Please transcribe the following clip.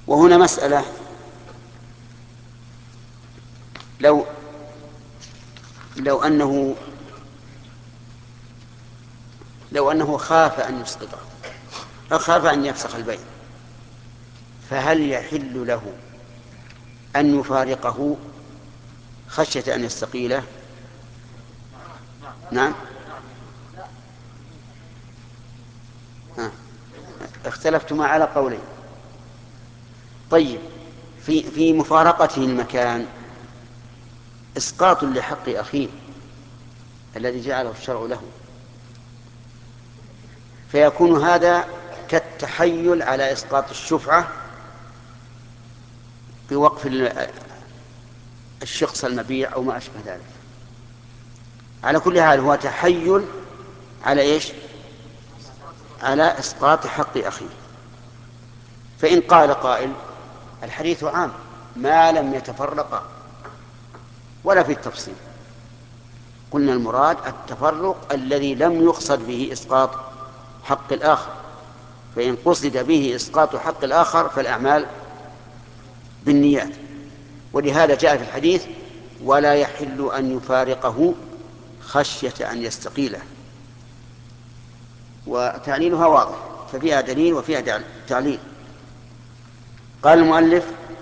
وهنا مسألة: لو لو أنه لو أنه خاف أن يسقطه أو خاف أن يفسخ البيع، فهل يحل له أن يفارقه خشية أن يستقيله؟ نعم. اختلفتما على قولين. طيب، في مفارقته المكان إسقاط لحق أخيه الذي جعله الشرع له، فيكون هذا كالتحيل على إسقاط الشفعة بوقف الشخص المبيع أو ما أشبه ذلك. على كل حال هو تحيل على إيش؟ على إسقاط حق أخيه. فإن قال قائل: الحديث عام ما لم يتفرقا ولا في التفصيل. قلنا المراد التفرق الذي لم يقصد به إسقاط حق الآخر، فإن قصد به إسقاط حق الآخر فالأعمال بالنيات. ولهذا جاء في الحديث: ولا يحل أن يفارقه خشية أن يستقيله. وتعليلها واضح، ففيها دليل وفيها تعليل. قال المؤلف: